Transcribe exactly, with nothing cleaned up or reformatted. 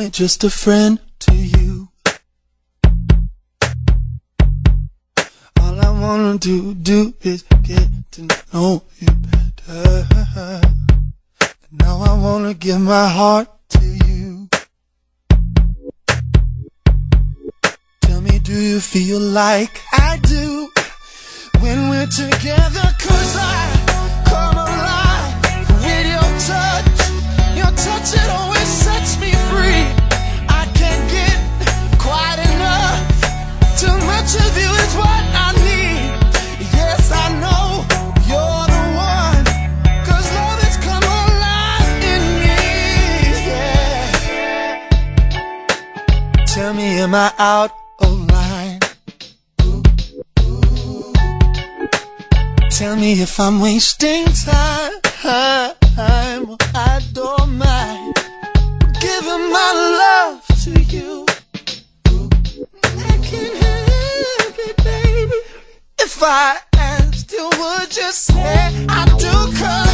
only just a friend to you. All I wanna do, do is get to know you better. Now I wanna give my heart to you. Tell me, do you feel like I do when we're together? 'Cause I come alive with your touch. Your touch, it always sets me free. I can't get quite enough. Too much of you is what I need. Yes, I know you're the one, 'cause love has come alive in me. Yeah. Tell me, am I out of line? Tell me if I'm wasting time. I don't mind giving my love to you. I can't help it, baby. If I asked you, would you say I do? 'Cause